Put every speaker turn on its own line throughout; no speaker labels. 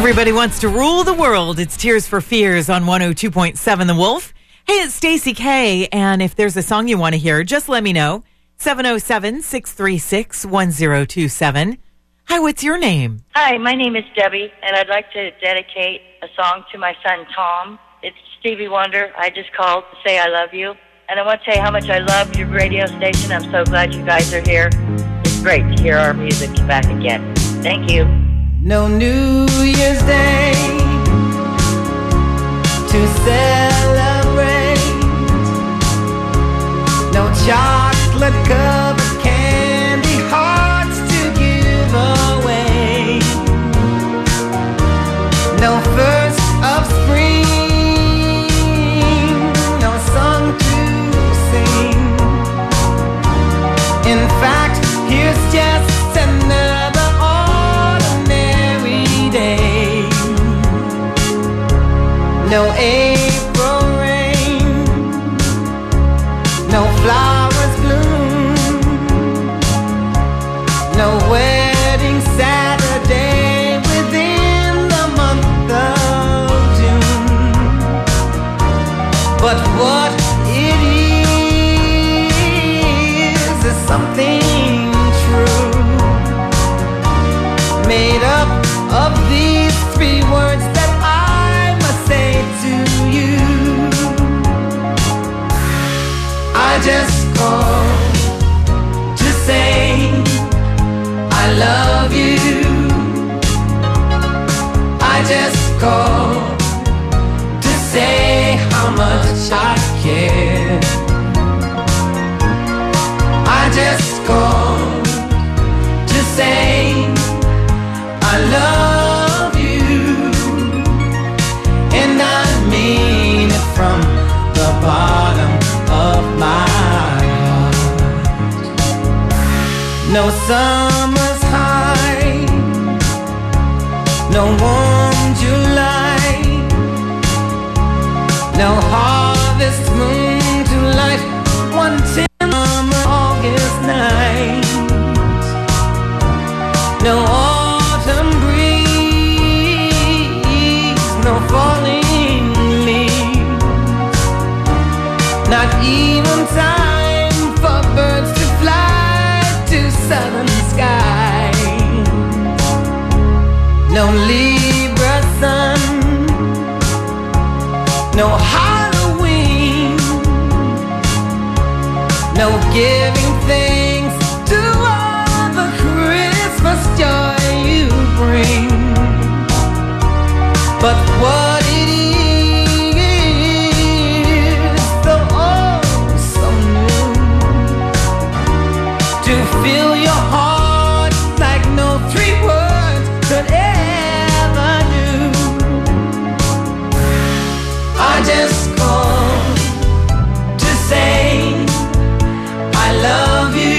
Everybody wants to rule the world. It's Tears for Fears on 102.7 The Wolf. Hey, it's Stacey K, and if there's a song you want to hear, just let me know. 707-636-1027. Hi, what's your name?
Hi, my name is Debbie, and I'd like to dedicate a song to my son, Tom. It's Stevie Wonder. I just called to say I love you. And I want to say how much I love your radio station. I'm so glad you guys are here. It's great to hear our music back again. Thank you.
No New Year's Day to celebrate. No chocolate covered candy hearts to give away. No first of spring, no song to sing. In fact, here's just another day. No April rain, no flowers bloom, no wedding Saturday within the month of June. But what it is something true, made up of these three words that I must say to you. I just called to say I love you. I just called to say how much I care. I just called to say I love you, and I mean it from the bottom of my heart. No summer's high, no warm July, no harvest moon to light one summer August night. No autumn breeze, no falling leaves, not even time for birds to fly to southern skies. No Libra sun, no Halloween, no giving thanks to all the Christmas joy you bring. But what it is, so oh so new, to fill your heart like no three words could ever do. I just called to say I love you.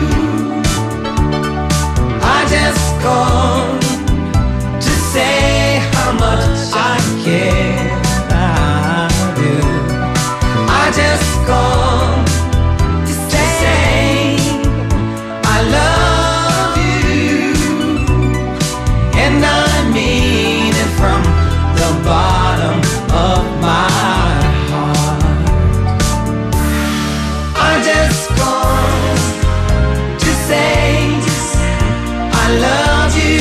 I just called to say how much I care. I do. I just called to say I love you, and I mean it from the bottom of my heart. I just called to say I love you.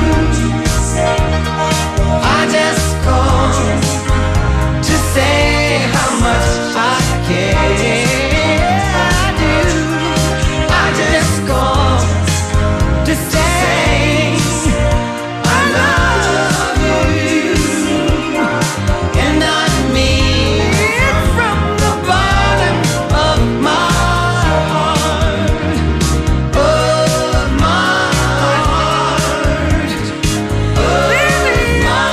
I just called to say how much I care. I do. I just called to say I love you, and I mean it from the bottom of my heart, of my heart, of my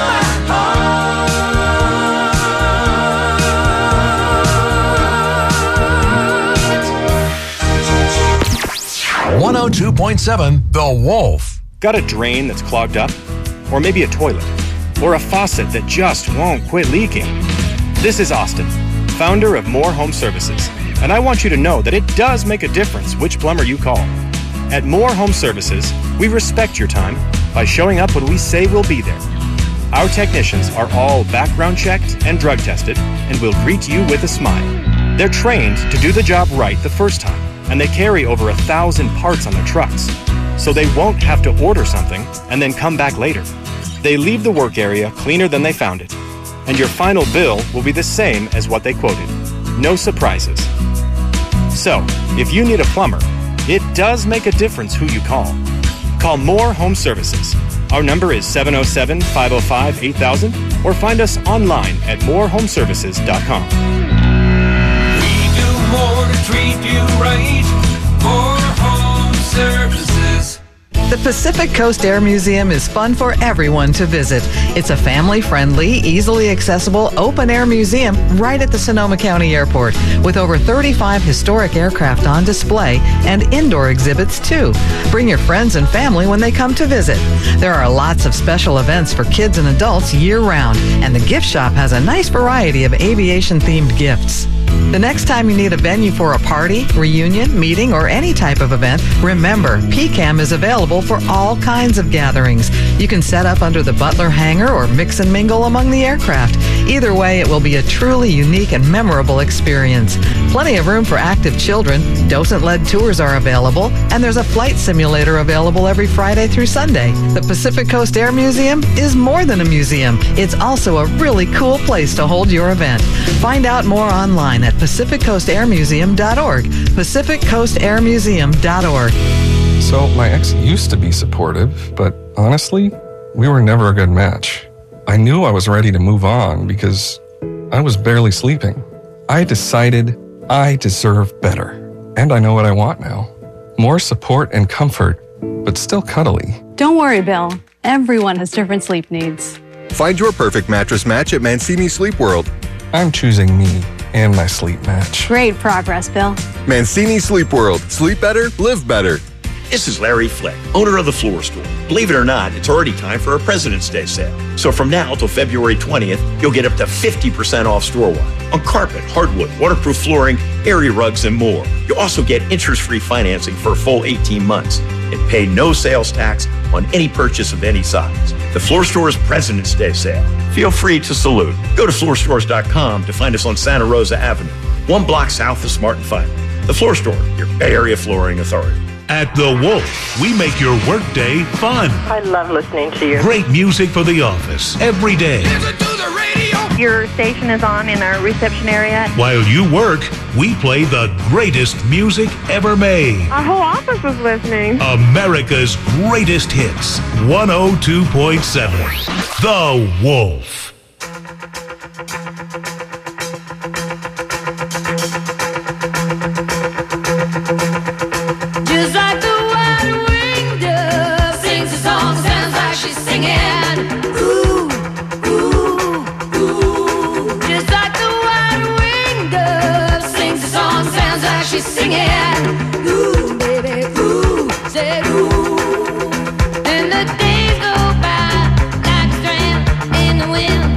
heart. 102.7 The Wolf.
Got a drain that's clogged up? Or maybe a toilet? Or a faucet that just won't quit leaking? This is Austin, founder of More Home Services, and I want you to know that it does make a difference which plumber you call. At More Home Services, we respect your time by showing up when we say we'll be there. Our technicians are all background checked and drug tested and will greet you with a smile. They're trained to do the job right the first time, and they carry over 1,000 parts on their trucks, so they won't have to order something and then come back later. They leave the work area cleaner than they found it, and your final bill will be the same as what they quoted. No surprises. So, if you need a plumber, it does make a difference who you call. Call Moore Home Services. Our number is 707-505-8000 or find us online at moorehomeservices.com.
We do more to treat you right. More Home Services.
The Pacific Coast Air Museum is fun for everyone to visit. It's a family-friendly, easily accessible, open-air museum right at the Sonoma County Airport with over 35 historic aircraft on display and indoor exhibits too. Bring your friends and family when they come to visit. There are lots of special events for kids and adults year-round, and the gift shop has a nice variety of aviation-themed gifts. The next time you need a venue for a party, reunion, meeting, or any type of event, remember, PCAM is available for all kinds of gatherings. You can set up under the Butler hangar or mix and mingle among the aircraft. Either way, it will be a truly unique and memorable experience. Plenty of room for active children, docent-led tours are available, and there's a flight simulator available every Friday through Sunday. The Pacific Coast Air Museum is more than a museum. It's also a really cool place to hold your event. Find out more online at PacificCoastAirMuseum.org. PacificCoastAirMuseum.org.
So my ex used to be supportive, but honestly, we were never a good match. I knew I was ready to move on because I was barely sleeping. I decided I deserve better, and I know what I want now. More support and comfort, but still cuddly.
Don't worry, Bill. Everyone has different sleep needs.
Find your perfect mattress match at Mancini Sleep World.
I'm choosing me and my sleep match.
Great progress, Bill.
Mancini Sleep World. Sleep better, live better.
This is Larry Flick, owner of The Floor Store. Believe it or not, it's already time for our President's Day sale. So from now till February 20th, you'll get up to 50% off store-wide on carpet, hardwood, waterproof flooring, area rugs, and more. You'll also get interest-free financing for a full 18 months and pay no sales tax on any purchase of any size. The Floor Store's President's Day sale. Feel free to salute. Go to floorstores.com to find us on Santa Rosa Avenue, 1 block south of Smart & Final. The Floor Store, your Bay Area flooring authority.
At The Wolf, we make your workday fun.
I love listening to you.
Great music for the office every day.
Your station is on in our reception area.
While you work, we play the greatest music ever made.
Our whole office is listening.
America's greatest hits. 102.7. The Wolf.
Just like the white-winged dove sings a song, sounds like she's singing. Ooh, ooh, ooh. Just like the white-winged dove sings a song, sounds like she's singing. Ooh, baby, ooh, say ooh. And the days go by like a strand in the wind.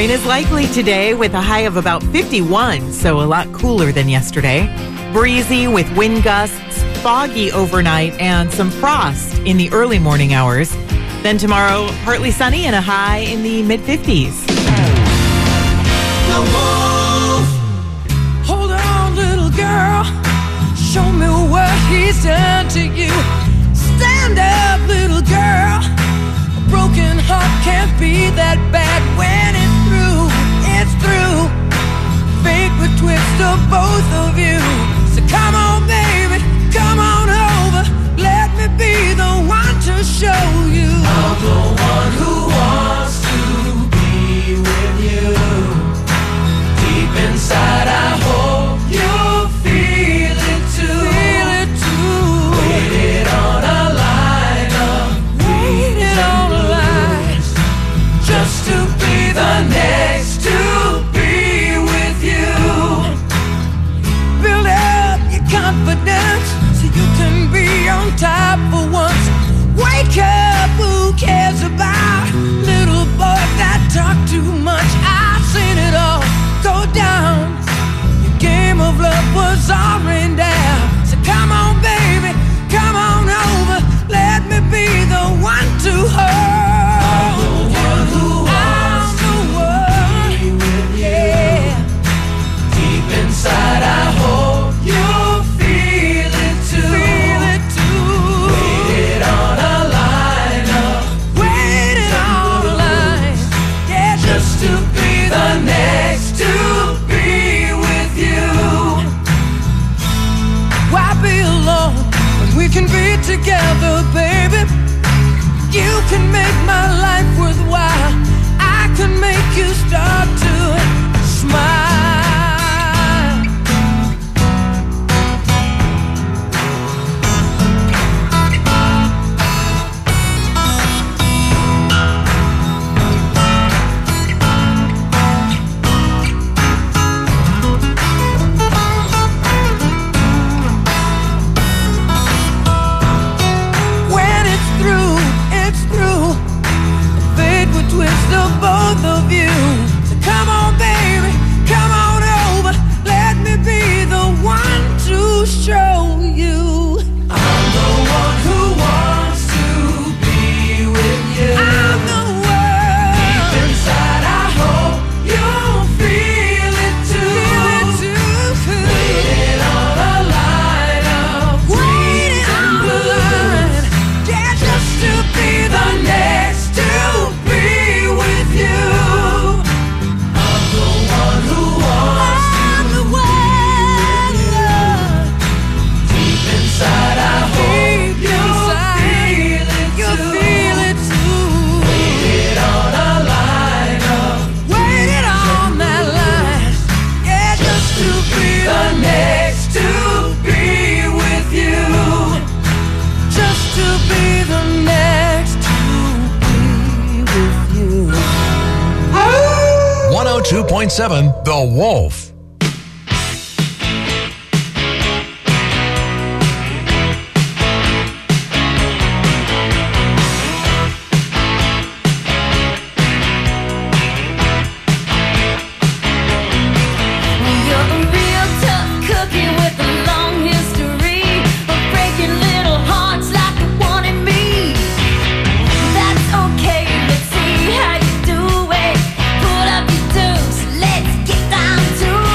Rain is likely today with a high of about 51, so a lot cooler than yesterday. Breezy with wind gusts, foggy overnight, and some frost in the early morning hours. Then tomorrow, partly sunny and a high in the mid-50s.
The wolf. Hold on, little girl. Show me what he's done to you. Stand up, little girl. A broken heart can't be that bad when it's through. It's through. Fate would twist of both of you. So come on, baby, come on over. Let me be the one to show you. I'm the one who wants to be with you. Deep inside, I hope you feel it too. Feel it too. Waited on a line of waited on a line just to be the next to be with you. Build up your confidence so you can be on top for once. Wake up, who cares about little boys that talk too much? I've seen it all go down. Your game of love was all rained down. So come on, baby, come on over. Let me be the one to hold. I'm the one who wants to be with you. Deep inside, I hope you feel it too. Feel it too. Waited on a line up. Waited on a line. Yeah, just to be the next to be with you. Why be alone when we can be together, baby? You can make my life worthwhile. I can make you start to smile. When it's through, it's through. Fate would twist of both of you. So come on, baby, come on over. Let me be the one to show you. I'm the one who wants to be with you. I'm the one. Deep inside, I hope you feel it too. Feel it too. Waiting on a line of waiting on a line. Yeah, just to be the next to be with you. I'm the one who wants to be with you. Deep inside, I hope you feel it too. You feel it too. Waited on a line up. Waited on that line. Yeah, just to be the next to be with you. Just to be the next to be with you.
102.7 The Wolf.
You're a real tough cookie with a long history of breaking little hearts like the one in me. That's okay, let's see how you do it. Pull up your dukes, let's get down to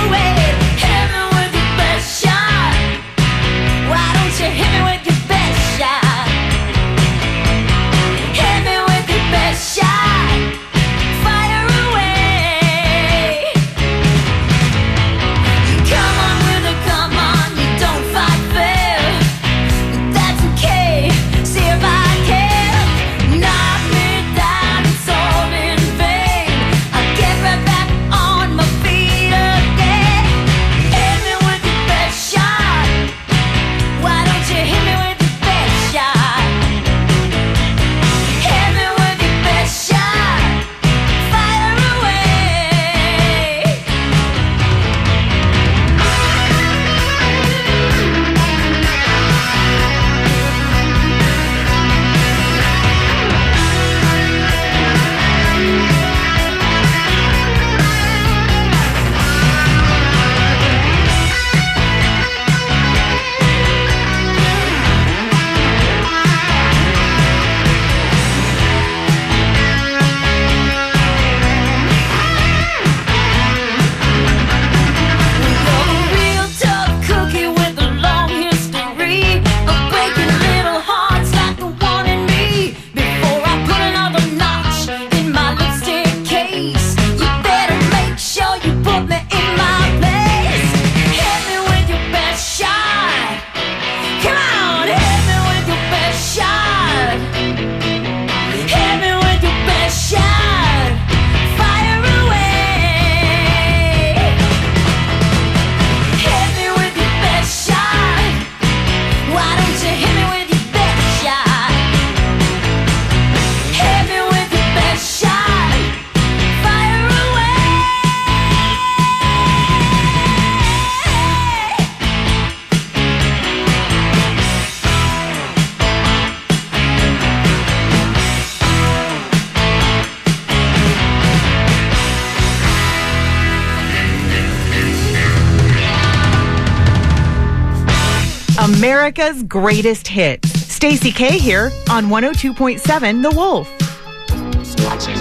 America's greatest hits. Stacey K here on 102.7 The Wolf.
Who's watching?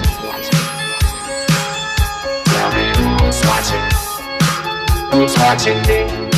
Tell me who's watching? Who's watching me?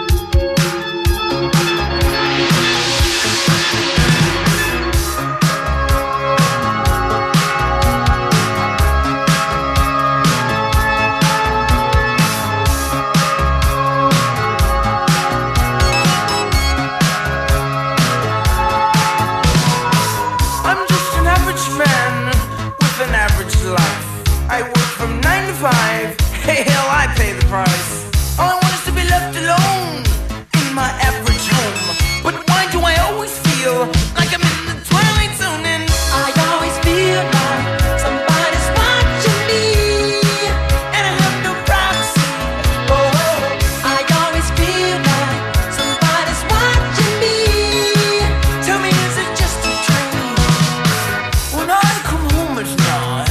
I work from 9 to 5. Hey, hell, I pay the price. All I want is to be left alone in my average home. But why do I always feel like I'm in the twilight zone? And I always feel like somebody's watching me, and I have no privacy. Oh, I always feel like somebody's watching me. Tell me, is it just a dream? When I come home at night,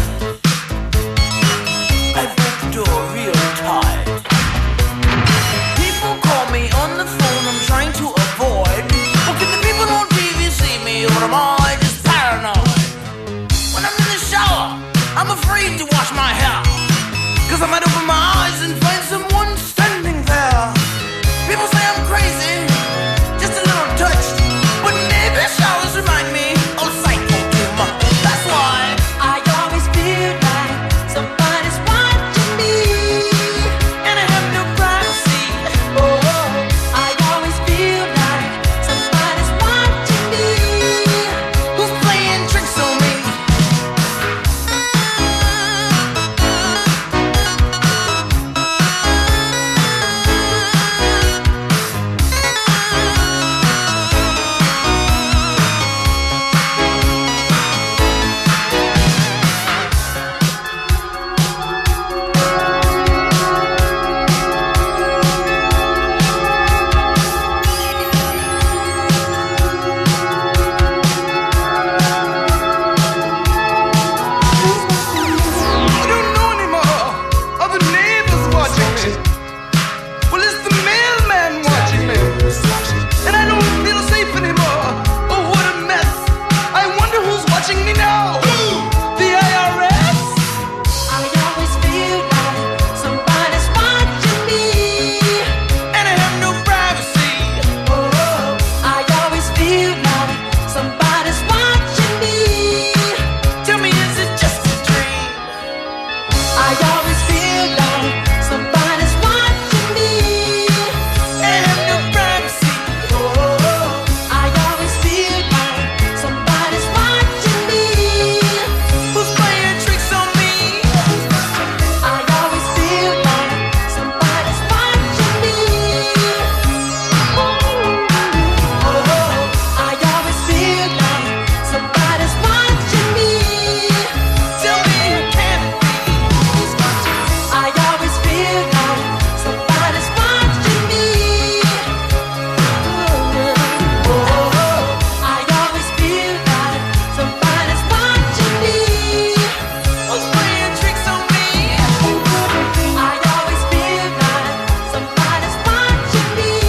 I break the door real tight. People call me on the phone, I'm trying to avoid. Well, can the people on TV see me, or am I just paranoid? When I'm in the shower, I'm afraid to wash my hair, 'cause I might open my eyes and find someone standing there. People say I'm crazy, just a little touched, but maybe showers remind me of psycho doom. That's why I always feel like somebody's watching me, and I have no privacy. Oh, I always feel like somebody's watching me. Who's playing tricks on me? I don't know anymore. Are the neighbors watching me? Well, it's the mailman watching me. And I don't feel safe anymore. Oh, what a mess. I wonder who's watching me now. The IRS? I always feel like somebody's watching me, and I have no privacy. Oh, I always feel like somebody's watching me. Tell me, is it just a dream? I always feel like somebody's watching me, and I have no privacy. Oh, I always feel like somebody's watching me. Who's playing tricks on me? I always feel like somebody's watching me. Oh, I always feel like somebody's watching me. Tell me, who can it be? I always feel like somebody's watching me. Oh, I always feel like somebody's watching me. Who's playing tricks on me? I always feel like somebody's watching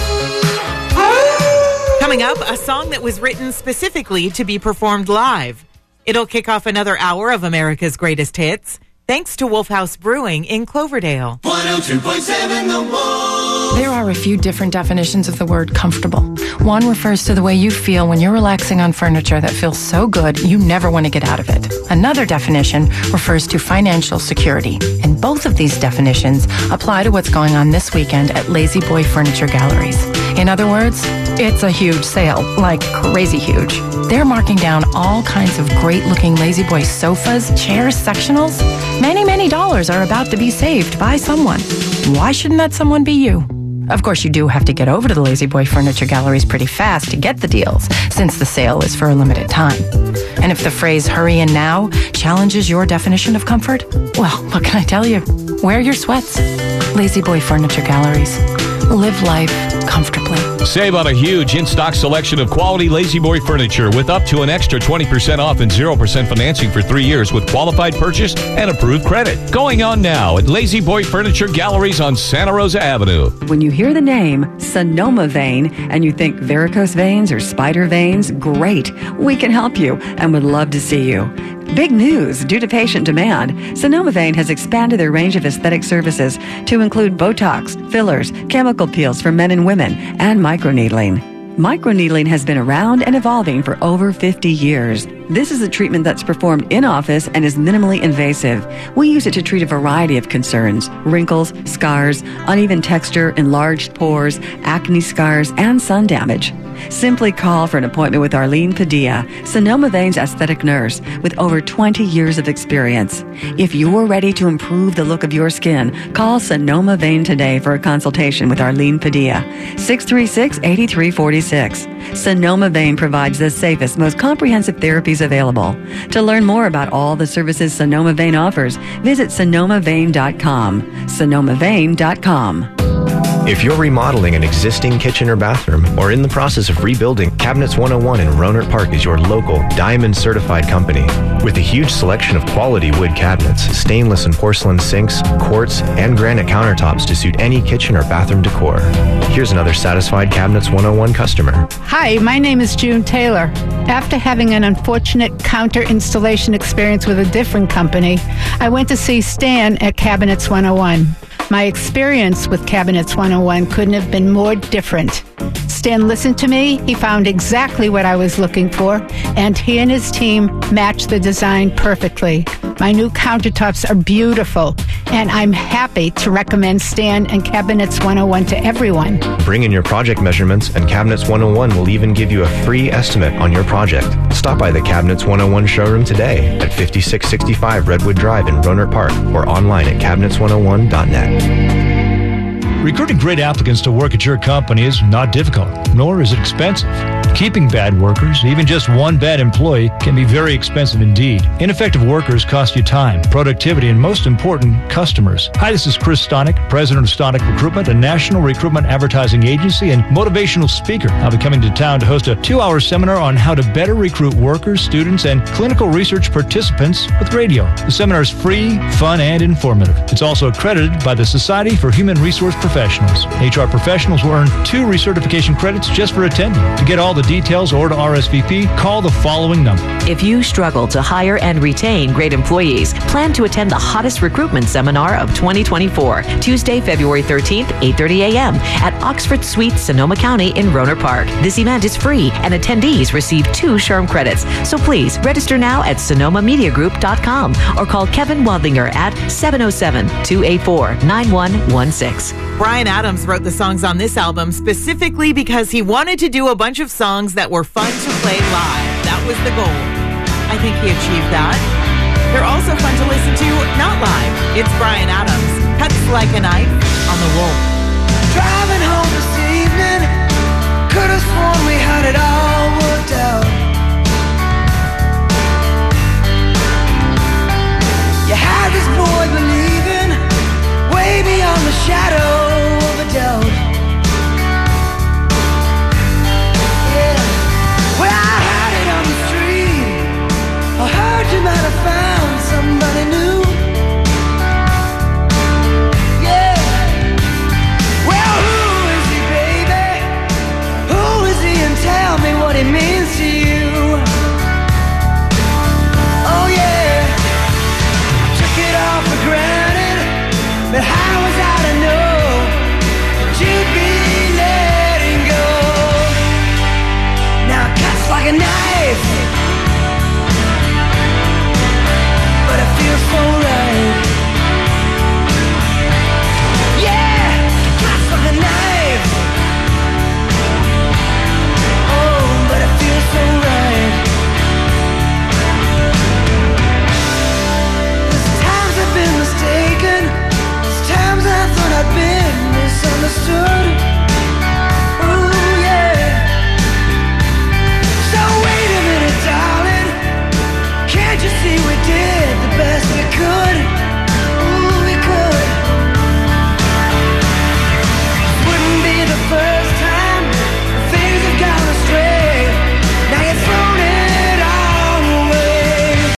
me.
Coming up, a song that was written specifically to be performed live. It'll kick off another hour of America's greatest hits, thanks to Wolf House Brewing in Cloverdale.
102.7 The Wolf.
There are a few different definitions of the word comfortable. One refers to the way you feel when you're relaxing on furniture that feels so good you never want to get out of it. Another definition refers to financial security. And both of these definitions apply to what's going on this weekend at Lazy Boy Furniture Galleries. In other words, it's a huge sale, like crazy huge. They're marking down all kinds of great-looking Lazy Boy sofas, chairs, sectionals. Many dollars are about to be saved by someone. Why shouldn't that someone be you? Of course, you do have to get over to the Lazy Boy Furniture Galleries pretty fast to get the deals, since the sale is for a limited time. And if the phrase "hurry in now" challenges your definition of comfort, well, what can I tell you? Wear your sweats. Lazy Boy Furniture Galleries. Live life comfortably.
Save on a huge in-stock selection of quality Lazy Boy furniture with up to an extra 20% off and 0% financing for 3 years with qualified purchase and approved credit. Going on now at Lazy Boy Furniture Galleries on Santa Rosa Avenue.
When you hear the name Sonoma Vein and you think varicose veins or spider veins, great. We can help you and would love to see you. Big news! Due to patient demand, Sonoma Vein has expanded their range of aesthetic services to include Botox, fillers, chemical peels for men and women, and microneedling. Microneedling has been around and evolving for over 50 years. This is a treatment that's performed in office and is minimally invasive. We use it to treat a variety of concerns: wrinkles, scars, uneven texture, enlarged pores, acne scars, and sun damage. Simply call for an appointment with Arlene Padilla, Sonoma Vein's aesthetic nurse with over 20 years of experience. If you're ready to improve the look of your skin, call Sonoma Vein today for a consultation with Arlene Padilla, 636-8346. Sonoma Vein provides the safest, most comprehensive therapies available. To learn more about all the services Sonoma Vein offers, visit sonomavein.com. sonomavein.com.
If you're remodeling an existing kitchen or bathroom or in the process of rebuilding, Cabinets 101 in Rohnert Park is your local Diamond certified company. With a huge selection of quality wood cabinets, stainless and porcelain sinks, quartz, and granite countertops to suit any kitchen or bathroom decor. Here's another satisfied Cabinets 101 customer.
Hi, my name is June Taylor. After having an unfortunate counter installation experience with a different company, I went to see Stan at Cabinets 101. My experience with Cabinets 101 couldn't have been more different. Stan listened to me, he found exactly what I was looking for, and he and his team matched the design perfectly. My new countertops are beautiful, and I'm happy to recommend Stan and Cabinets 101 to everyone.
Bring in your project measurements, and Cabinets 101 will even give you a free estimate on your project. Stop by the Cabinets 101 showroom today at 5665 Redwood Drive in Rohnert Park or online at cabinets101.net.
Recruiting great applicants to work at your company is not difficult, nor is it expensive. Keeping bad workers, even just one bad employee, can be very expensive indeed. Ineffective workers cost you time, productivity, and most important, customers. Hi, this is Chris Stonick, president of Stonick Recruitment, a national recruitment advertising agency and motivational speaker. I'll be coming to town to host a 2-hour seminar on how to better recruit workers, students, and clinical research participants with radio. The seminar is free, fun, and informative. It's also accredited by the Society for Human Resource Professionals. HR professionals will earn 2 recertification credits just for attending. To get all the details or to RSVP, call the following number.
If you struggle to hire and retain great employees, plan to attend the hottest recruitment seminar of 2024, Tuesday, February 13th, 8:30 a.m. at Oxford Suites, Sonoma County in Rohnert Park. This event is free and attendees receive 2 SHRM credits. So please register now at sonomamediagroup.com or call Kevin Wadlinger at 707-284-9116.
Bryan Adams wrote the songs on this album specifically because he wanted to do a bunch of songs that were fun to play live. That was the goal. I think he achieved that. They're also fun to listen to not live. It's Bryan Adams, Cuts Like a Knife on The Wolf.
Driving home this evening, could have sworn we had it all worked out. You had this boy believing way beyond the shadow of a doubt. Yeah, well, I had it on the street, I heard you might have found